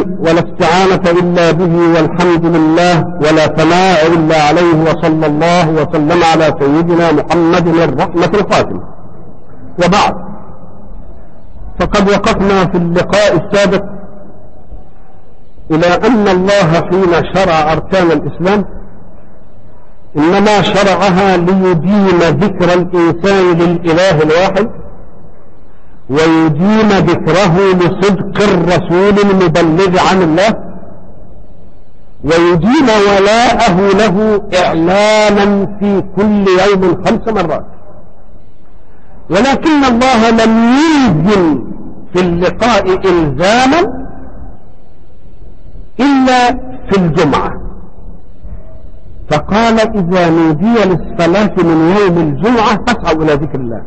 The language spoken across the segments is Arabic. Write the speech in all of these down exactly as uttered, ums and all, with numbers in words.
ولا استعانة إلا به والحمد لله ولا ثناء إلا عليه وصلى الله وسلم على سيدنا محمد الرحمة الخاتمة. وبعد، فقد وقفنا في اللقاء السابق إلى أن الله حين شرع أركان الإسلام إنما شرعها ليديم ذكر الإنسان للإله الواحد ويديم ذكره لصدق الرسول المبلغ عن الله ويديم ولاءه له إعلانا في كل يوم خمس مرات. ولكن الله لم يلزم في اللقاء إلزاما إلا في الجمعة، فقال إذا نودي للصلاة من يوم الجمعة فاسعوا إلى ذكر الله،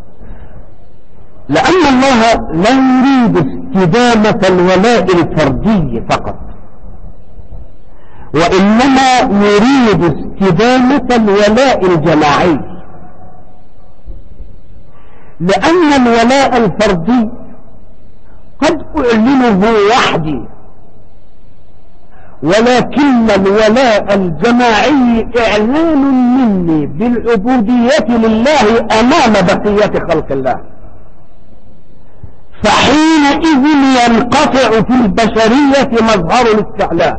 لأن الله لا يريد استدامة الولاء الفردي فقط، وإنما يريد استدامة الولاء الجماعي، لأن الولاء الفردي قد أعلنه وحدي، ولكن الولاء الجماعي إعلان مني بالعبودية لله أمام بقية خلق الله، فحينئذ ينقطع في البشرية مظهر الاستعلاء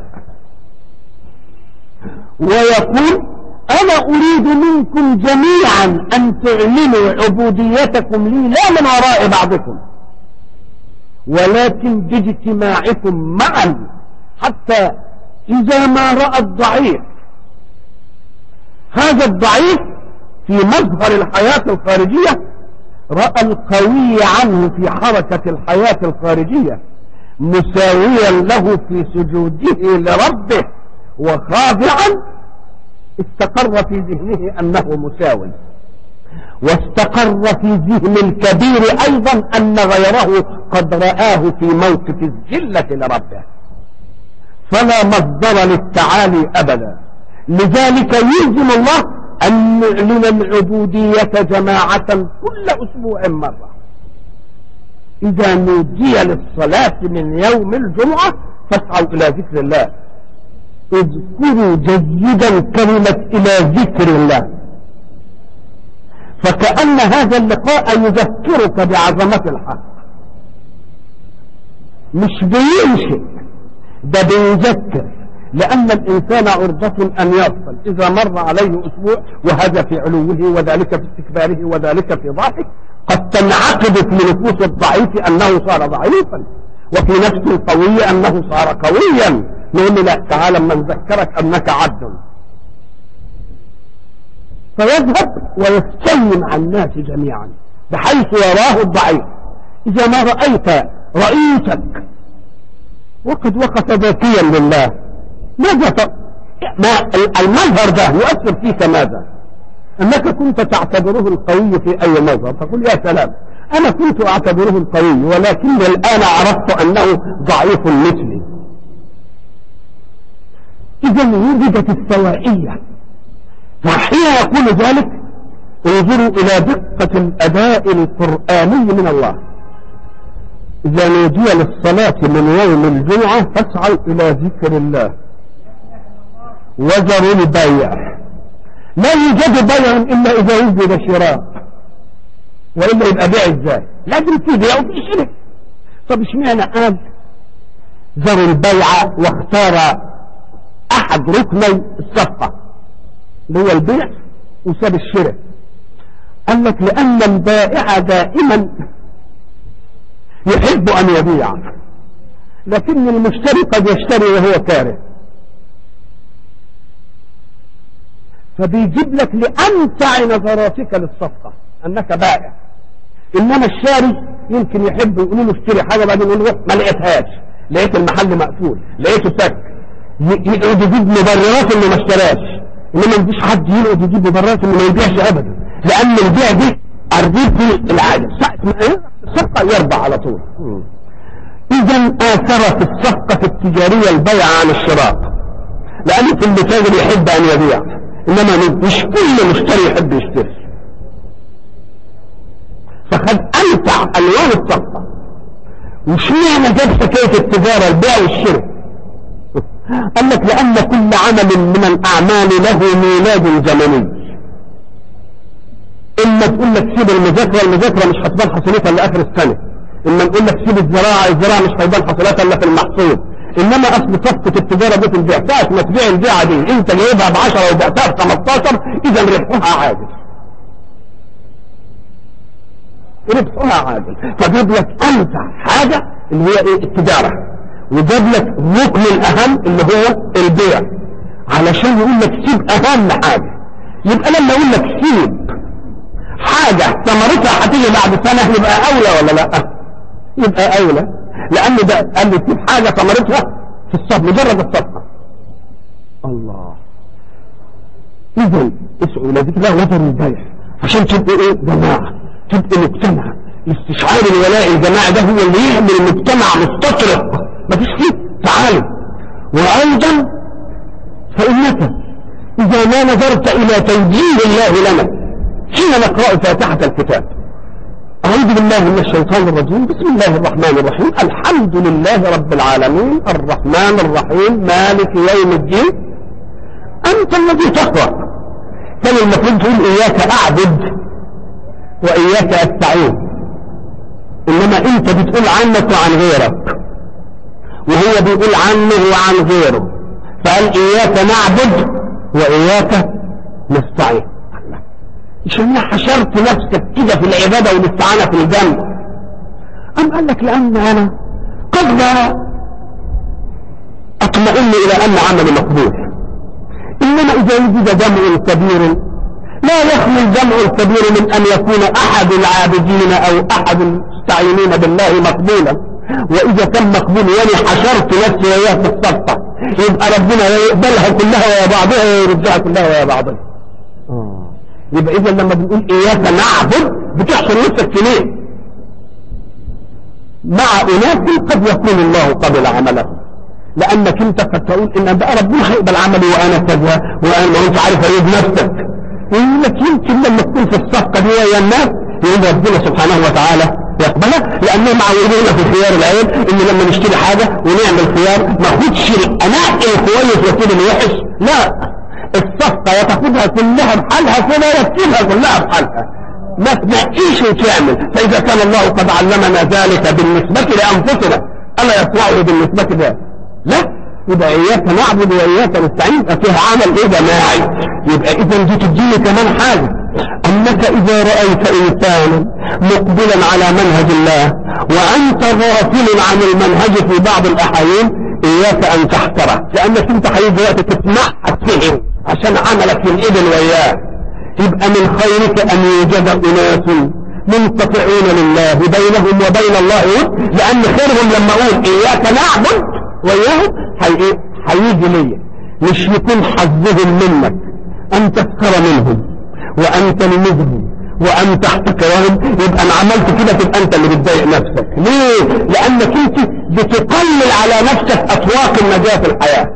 ويقول أنا أريد منكم جميعا أن تعلنوا عبوديتكم لي لا من وراء بعضكم ولكن باجتماعكم معا، حتى إذا ما رأى الضعيف هذا الضعيف في مظهر الحياة الخارجية رأى القوي عنه في حركة الحياة الخارجية مساويا له في سجوده لربه وخاضعا، استقر في ذهنه أنه مساوي، واستقر في ذهن الكبير أيضا أن غيره قد رآه في موقف الذلة لربه، فلا مصدر للتعالي أبدا. لذلك يلزم الله أن نعلن العبودية جماعة كل أسبوع مرة. إذا نودي للصلاة من يوم الجمعة فاسعوا إلى ذكر الله. اذكروا جيدا كلمة إلى ذكر الله، فكأن هذا اللقاء يذكرك بعظمة الحق، مش بينشئ، ده بيذكر، لأن الإنسان عرضة أن يغفل إذا مر عليه أسبوع وهذا في علوه وذلك في استكباره وذلك في ضعفه، قد تنعقد في نفوس الضعيف أنه صار ضعيفا، وفي نفس القوي أنه صار قويا. نقول لا، تعالى من ذكرك أنك عبد، فيذهب ويستلم عن الناس جميعا بحيث يراه الضعيف. إذا ما رأيت رئيسك وقد وقف ذكيا لله، ماذا ما المظهر ده يؤثر فيك؟ ماذا؟ أنك كنت تعتبره القوي في أي مظهر تقول يا سلام أنا كنت أعتبره القوي ولكن الآن عرفت أنه ضعيف مثلي. إذا وجدت السوائية. فحين يقول ذلك انظروا إلى دقة الأداء القرآني من الله. إذا نودي للصلاة من يوم الجمعة فاسعوا إلى ذكر الله وذروا البيع. لا يوجد بيع إلا إذا وجد شراء، وإلا يبقى بيع إزاي؟ لازم في بيع وفي شراء. طب اشمعنى قال ذروا البيع واختار أحد ركني الصفقة اللي هو البيع وساب الشراء؟ قال لك لأن البائع دائما يحب أن يبيع، لكن المشتري قد يشتري وهو كاره، فبيجيب لك لأمتع نظراتك للصفقة أنك بائع. إنما الشاري يمكن يحب يقول له اشتري حاجة بعدين يقول له ما لقيتهاش، لقيت المحل مقفول، لقيته سك، يقعد يجيب مبررات انه ما اشتراش. انما مفيش حد يقعد يجيب مبررات انه ما يبيعش ابدا، لان البيع دي ارضيه في العاده، ساعه ما الصفقه يربح على طول. اذا اثر في الصفقه التجاريه البيع عن الشراء، لان كل تاجر يحب ان يبيع، انما مش كل مشتري يحب يشتري. فقد امتع الوان الصفقه وشمعنى جاب حكاية التجارة البيع والشراء؟ قال لك لأن كل عمل من الأعمال له ميلاد زمني. إما تقول لك سيب المذاكرة، المذاكرة مش هتبان حصيلتها إلا آخر السنة. إما نقول لك سيب الزراعة، الزراعة مش هتبان حصيلتها إلا في المحصول. إنما أصل صفقة التجارة دي البيع، ساعة ما تبيع البيعة دي أنت جايبها بعشرة وبعتها بخمستاشر، إذا ربحها عادل. ربحها عادل. فجيب لك أنفع حاجة اللي هي إيه؟ التجارة، وجاب لك الركن الأهم اللي هو البيع، علشان يقول لك سيب أهم حاجة. يبقى لما يقول لك سيب حاجة ثمرتها هتيجي بعد سنة يبقى أولى ولا لا؟ يبقى أولى، لأن ده قال لي سيب حاجة ثمرتها في الصف مجرد الصفقة. الله. إذن اسعوا لذلك الله وزن البيع عشان تبقوا إيه؟ جماعة، تبقوا مجتمع. استشعار الولاء الجماعي ده هو اللي يعمل المجتمع مستطرق، مفيش فيه تعالى. وأيضا فإنك إذا ما نظرت إلى توجيه الله لنا حين نقرأ فاتحة الكتاب، أعوذ بالله من الشيطان الرجيم، بسم الله الرحمن الرحيم، الحمد لله رب العالمين الرحمن الرحيم مالك يوم الدين، أنت الذي تقرأ. كان المفروض تقول إياك أعبد وإياك أستعين، إنما أنت بتقول عنك وعن غيرك، وهو بيقول عنه وعن غيره، فقال إياك نعبد وإياك نستعين. عشان حشرت نفسك كده في العبادة والاستعانة في الجنة. أم قال لك لأن أنا قد لا أطمئن إلى أن عملي مقبول، إنما إذا وجد جمع كبير لا يخلو الجمع الكبير من أن يكون أحد العابدين أو أحد المستعينين بالله مقبولا. وإذا كان مقبول وأنا حشرت نفسي وياه في الصفقة، يبقى ربنا يقبلها كلها ويا بعضها ويردها كلها ويا بعضها. يبقى إذا لما بنقول إياك نعبد بتحصل نفسك ليه؟ مع أناس قد يكون الله قبل عمله، لأنك أنت قد تقول إن بقى ربنا هيقبل عملي وأنا كذا وأنا ما أنت عارف أريد نفسك. يقول لك يمكن لما تكون في الصفقة دي ويا الناس يقول ربنا سبحانه وتعالى يقبلها، لأنهم معودين في خيار العين إن لما نشتري حاجة ونعمل خيار ما خدش أناقي الكويس وكيل الوحش، لا، الصفقة يتاخدها كلها بحالها كده يكتبها كلها بحالها، ما تنقيش وتعمل. فإذا كان الله قد علمنا ذلك بالنسبة لأنفسنا ألا يصنعه بالنسبة ذلك؟ لا، يبقى إياك نعبد وإياك نستعين فيها عمل إيه جماعي. يبقى إذا دي تديني كمان حاجة، أنك إذا رأيت إنسانا مقبلا على منهج الله وأنت غافل عن المنهج في بعض الأحيان إياك أن تحتره، لأنك أنت هيجي وقت تسمعك فيه عشان عملك ينقبل وياه. يبقى من خيرك أن يوجد أناس منقطعون لله بينهم وبين الله، لأن خيرهم لما أقول إياك نعبد وياه هيجي لي، مش يكون حظهم منك أن تسخر منهم وأن تلمذهم وأن تحتكرهم. يبقى أنا عملت كده تبقى أنت اللي بتضايق نفسك. ليه؟ لأنك أنت بتقلل على نفسك أطواق النجاة في الحياة،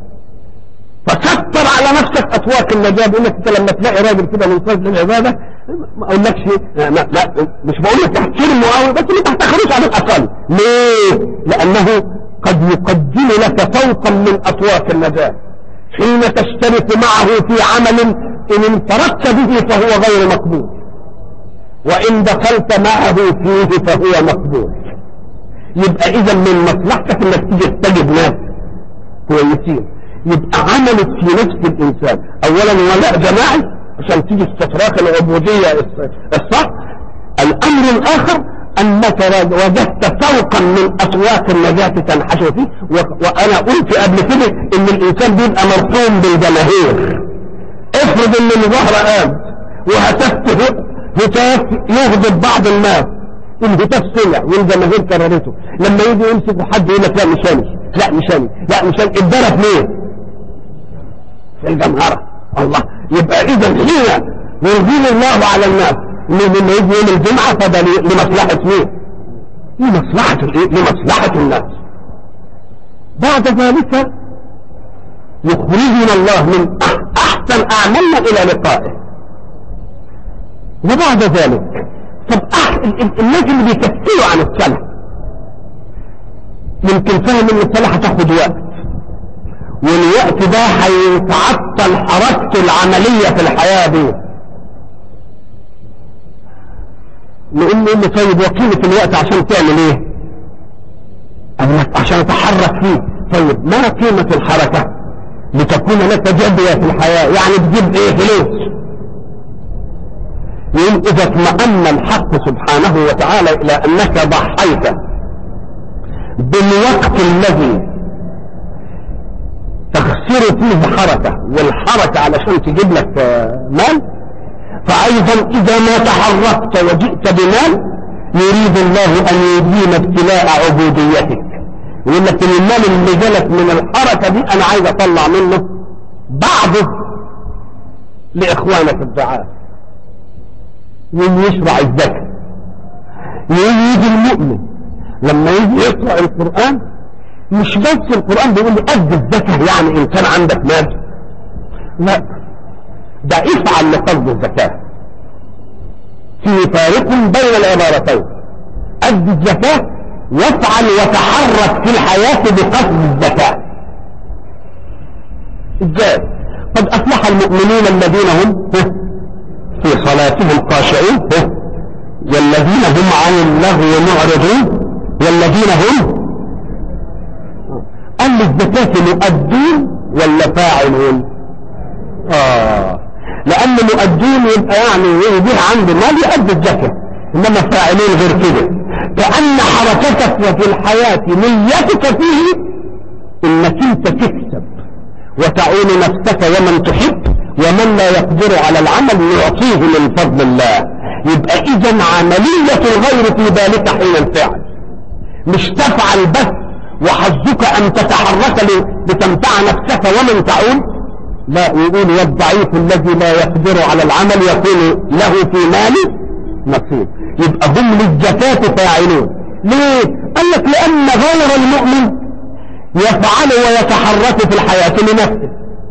فكتر على نفسك أطواق النجاة. بقول لك أنت لما تلاقي راجل كده من صيد للعبادة ما أقولكش لا, لا مش بقول لك تحترمه قوي، بس ما تحتخرش على الأقل. ليه؟ لأنه قد يقدم لك فوقا من أطواق النجاة حين تشترك معه في عمل إن انفردت به فهو غير مقبول، وإن دخلت معه فيه فهو مقبول. يبقى إذا من مصلحتك إنك تيجي تجد ناس كويسين، يبقى عملت في نفس الإنسان أولا ولاء جماعي عشان تيجي استفراغ العبودية الصح. الأمر الآخر أنك وجدت فوقا من أطواق النجاة تنحش فيه. وأنا قلت قبل كده إن الإنسان بيبقى مرسوم بالجماهير. افرض إن الظهر قام وهتفت هتاف يغضب بعض الناس، الهتاف سمع والجماهير كررته، لما يجي يمسك حد يقول لك لا مشاني لا مشاني لا مشاني اتضرب ليه؟ في الجمهرة. الله. يبقى إذا هنا ينزل الله على الناس لما يجي يوم الجمعة فده لمصلحة مين؟ لمصلحة الايه؟ لمصلحة الناس. بعد ذلك يخرجنا الله من أحسن أعمالنا إلى لقائه. وبعد ذلك طب الناس اللي بيكفلوا عن الصلاة يمكن فهم ان الصلاة هتاخد وقت، والوقت ده هيتعطل حركة العملية في الحياة دي. نقول له اللي طيب وقيمة الوقت عشان تعمل ايه؟ عشان اتحرك فيه. طيب ما قيمة الحركة لتكون لك جدوى في الحياة؟ يعني تجيب ايه؟ فلوس. يقول اذا اطمأن الحق سبحانه وتعالى الى انك ضحيت بالوقت الذي تخسر فيه حركة، والحركة علشان تجيب لك مال، فايضا اذا ما تحركت وجئت بمال يريد الله ان يدين ابتلاء عبوديتك. يقول لك المال اللي جالك من الحركة دي انا عايز اطلع منه بعضه لاخوانك الضعاف. يقول يشرع الزكاة. يقول يجي المؤمن لما يجي يقرأ القرآن مش بس القرآن بيقول لي أدي الزكاة يعني إن كان عندك مال، لا، ده افعل لقصد الزكاة. في فارق بين العبارتين، أدي الزكاة وافعل وتحرك في الحياة بقصد الزكاة. ازاي؟ قد أفلح المؤمنون الذين هم في صلاتهم خاشعون والذين هم عن اللغو معرضون والذين هم قال الزكاة مؤدون ولا فاعلون؟ آه لأن مؤدون يبقى يعني يبيه عنده مال يؤدي الزكاة، إنما فاعلون غير كده. كأن حركتك وفي الحياة نيتك فيه إنك أنت تكسب وتعون نفسك ومن تحب، ومن لا يقدر على العمل يعطيه من فضل الله. يبقى إذن عملية الغير في ذلك حين الفعل، مش تفعل بس وحظك أن تتحرك لتمتع نفسك ومن تعون، لا. يقول والضعيف الذي لا يقدر على العمل يكون له في ماله نصيب. يبقى هم للزكاة فاعلون. ليه؟ قال لك لأن غير المؤمن يفعل ويتحرك في الحياة لنفسه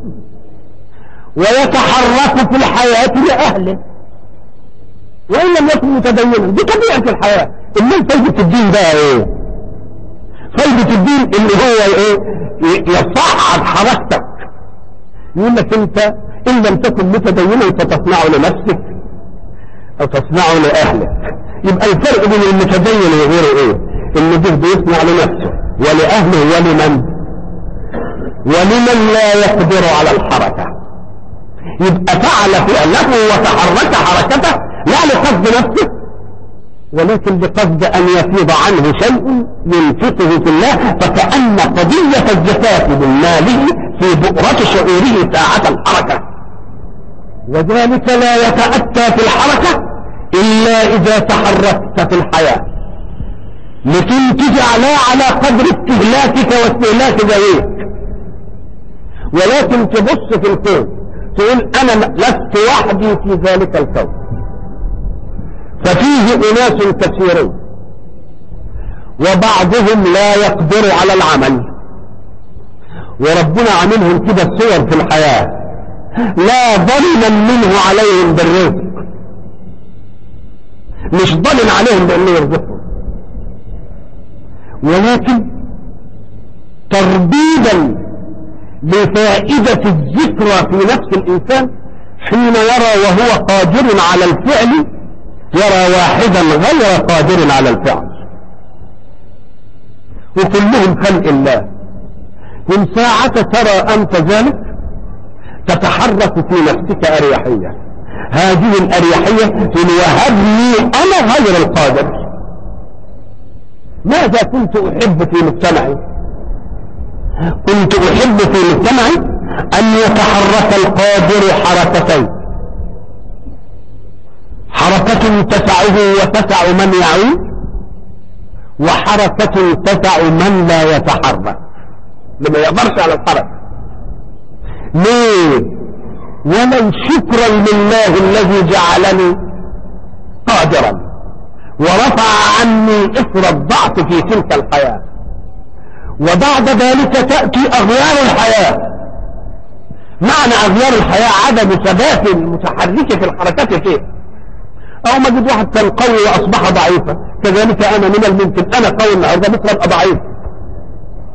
ويتحرك في الحياة لأهله، وإن لم يكن متدينا. دي طبيعة الحياة. إنما فايدة الدين بقى إيه؟ فايدة الدين اللي هو إيه؟ يصعد حركتك. يقول لك أنت إن لم تكن متدينا فتصنع لنفسك أو تصنع لأهلك. يبقى الفرق بين المتدين وغيره إيه؟ إن ده بيصنع لنفسه ولأهله ولمن ولمن لا يقدر على الحركة. يبقى فعل فعله وتحرك حركته لا لقصد نفسه ولكن بقصد أن يفيض عنه شيء ينفقه في الله، فكأن قضية الزكاة من ماله في بؤرة شعوره ساعة الحركة، وذلك لا يتأتى في الحركة إلا إذا تحركت في الحياة لتنتج لا على قدر استهلاكك واستهلاك ذويك، ولكن تبص في الكون تقول أنا لست وحدي في ذلك الكون، ففيه أناس كثيرون وبعضهم لا يقدر على العمل، وربنا عاملهم كده الصور في الحياة لا ظلما منه عليهم بالرزق، مش ظلم عليهم بأنه يرزقهم، ولكن تربيدا لفائدة الذكرى في نفس الإنسان حين يرى وهو قادر على الفعل يرى واحدا غير قادر على الفعل، وكلهم خلق الله. من ساعة ترى أنت ذلك تتحرك في نفسك أريحية، هذه الأريحية وهبني أنا غير القادر. ماذا كنت أحب في مجتمعي؟ كنت أحب في مجتمعي أن يتحرك القادر حركتين، حركة تسعه وتسع من يعود، وحركة تسع من لا يتحرك لما يقدرش على الحركة. ليه؟ ولو شكرا لله الذي جعلني قادرا ورفع عني إثر الضعف في تلك الحياة. وبعد ذلك تأتي أغيار الحياة. معنى أغيار الحياة عدم ثبات المتحرك في الحركات فيه. أو ما جد واحد كان قوي وأصبح ضعيفا، كذلك أنا من الممكن أنا قوي النهارده بكرة أبقى ضعيف.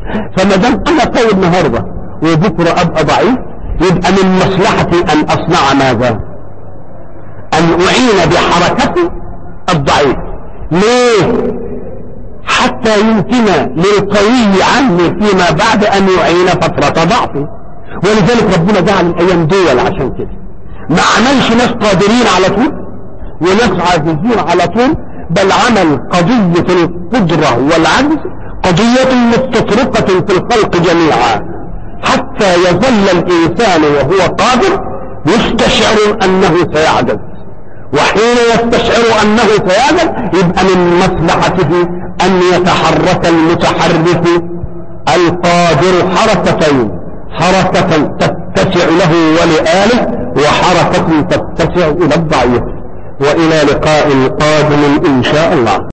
فما دام انا قوي النهارده وبكره ابقى ضعيف، يبقى من مصلحتي ان اصنع ماذا؟ ان اعين بحركتي الضعيف. ليه؟ حتى يمكن للقوي عني فيما بعد ان يعين فترة ضعفه. ولذلك ربنا جعل الايام دول عشان كده، ما عملش ناس قادرين على طول وناس عاجزين على طول، بل عمل قضية القدرة والعجز قضية مستطرقة في الخلق جميعا، حتى يظل الانسان وهو قادر يستشعر انه سيعجز، وحين يستشعر انه سيعجز يبقى من مصلحته ان يتحرك المتحرك القادر حركتين، حركة تتسع له ولآله، وحركة تتسع الى الضعيف. والى لقاء قادم ان شاء الله.